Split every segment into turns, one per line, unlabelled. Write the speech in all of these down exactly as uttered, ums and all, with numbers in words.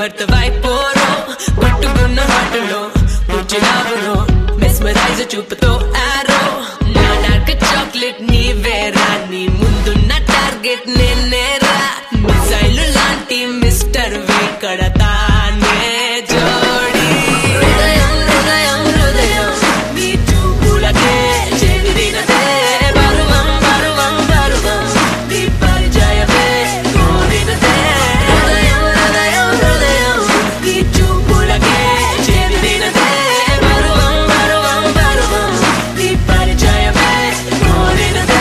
భర్తవైపోరో పట్టుకున్న హాటులో కూర్చున్నావురో మెస్మరైజ్ చూపుతో ఆరో నా డార్క్ చాక్లెట్ నీవేరా నీ ముందున్న టార్గెట్ నేనేరా మిసైల్ లాంటి మిస్టర్ వేకడతానే జోడి హృదయం హృదయం హృదయం నీ చూపులకే చెదిరినదే బరువం బరువం బరువం నీ పరిచయమే కోరినదే హృదయం హృదయం హృదయం నీ చూపులకే చెదిరినదే బరువం బరువం బరువం నీ పరిచయమే కోరినదే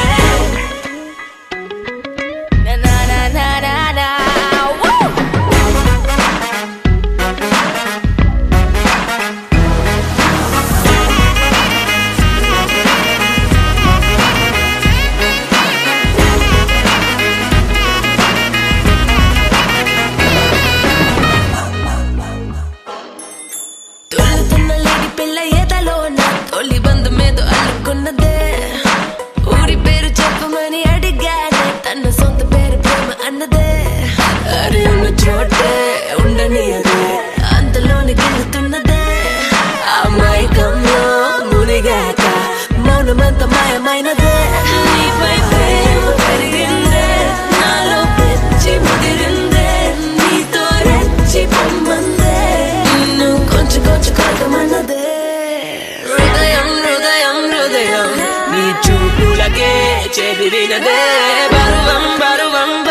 na na na na na woo తొలుతున్న లేడి పిల్ల ఎదలో నా తొలి బంధమేదో అనుకున్నదే ఊరి పేరు చెప్పమని అడిగానే తన సొంత పేరు ప్రేమ అన్నదే అరే ఉన్న చోటే ఉండని అదే అంతలోని గెలుతున్నదే ఆ మైకంలో మునిగాక మౌనమంత మాయమైనదే నీపై ప్రేమ పెరిగిందే నాలో పెంచి ముదిరిందే నీతో రెచ్చి పొమ్మందే నిన్ను కొంచెం కొంచెం కలగమన్నదే హృదయం హృదయం హృదయం నీ చూపులకే చెదిరినదే బరువం బరువం